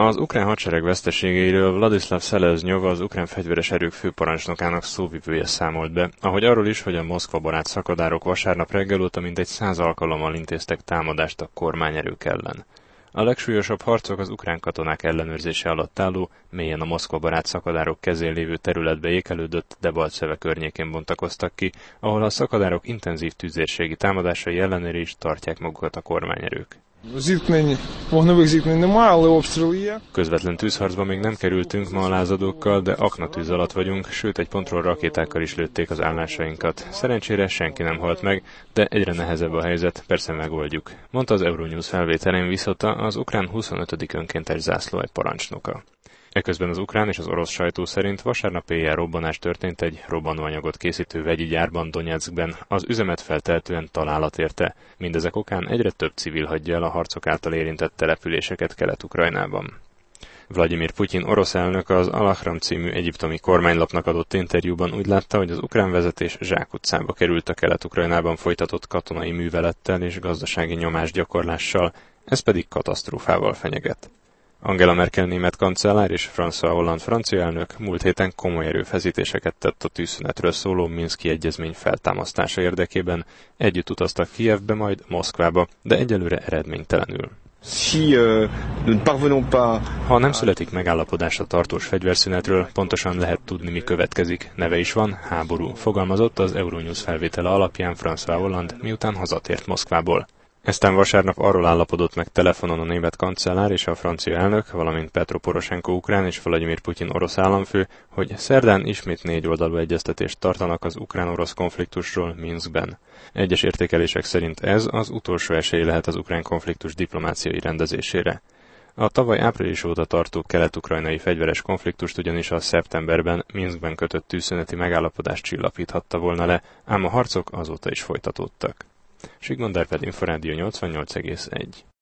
Az ukrán hadsereg veszteségeiről Vladislav Seleznyov, az ukrán fegyveres erők főparancsnokának szóvivője számolt be, ahogy arról is, hogy a Moszkva barát szakadárok vasárnap reggel óta mintegy 100 alkalommal intéztek támadást a kormányerők ellen. A legsúlyosabb harcok az ukrán katonák ellenőrzése alatt álló, mélyen a Moszkva barát szakadárok kezén lévő területbe ékelődött Debalceve környékén bontakoztak ki, ahol a szakadárok intenzív tüzérségi támadásai ellenére is tartják magukat a kormányerők. Közvetlen tűzharcba még nem kerültünk ma a lázadókkal, de aknatűz alatt vagyunk, sőt egy pontról rakétákkal is lőtték az állásainkat. Szerencsére senki nem halt meg, de egyre nehezebb a helyzet, persze megoldjuk, mondta az Euronews felvételén Viszota, az ukrán 25. önkéntes zászlóalj parancsnoka. Eközben az ukrán és az orosz sajtó szerint vasárnap éjjel robbanás történt egy robbanóanyagot készítő vegyi gyárban Donyeckben, az üzemet feltehetően találat érte. Mindezek okán egyre több civil hagyja el a harcok által érintett településeket Kelet-Ukrajnában. Vladimir Putyin orosz elnök az Al-Ahram című egyiptomi kormánylapnak adott interjúban úgy látta, hogy az ukrán vezetés zsákutcába került a Kelet-Ukrajnában folytatott katonai művelettel és gazdasági nyomásgyakorlással, ez pedig katasztrófával fenyeget. Angela Merkel német kancellár és François Hollande francia elnök múlt héten komoly erőfeszítéseket tett a tűzszünetről szóló Minszki egyezmény feltámasztása érdekében, együtt utaztak Kijevbe, majd Moszkvába, de egyelőre eredménytelenül. Ha nem születik megállapodás a tartós fegyverszünetről, pontosan lehet tudni, mi következik. Neve is van, háború, fogalmazott az Euronews felvétele alapján François Hollande, miután hazatért Moszkvából. Eztán vasárnap arról állapodott meg telefonon a német kancellár és a francia elnök, valamint Petro Poroshenko ukrán és Vladimir Putyin orosz államfő, hogy szerdán ismét 4 oldalú egyeztetést tartanak az ukrán-orosz konfliktusról Minskben. Egyes értékelések szerint ez az utolsó esély lehet az ukrán konfliktus diplomáciai rendezésére. A tavaly április óta tartó kelet-ukrajnai fegyveres konfliktust ugyanis a szeptemberben Minskben kötött tűzszüneti megállapodás csillapíthatta volna le, ám a harcok azóta is folytatódtak. Sigmund Árpád, Inforádió 88,1.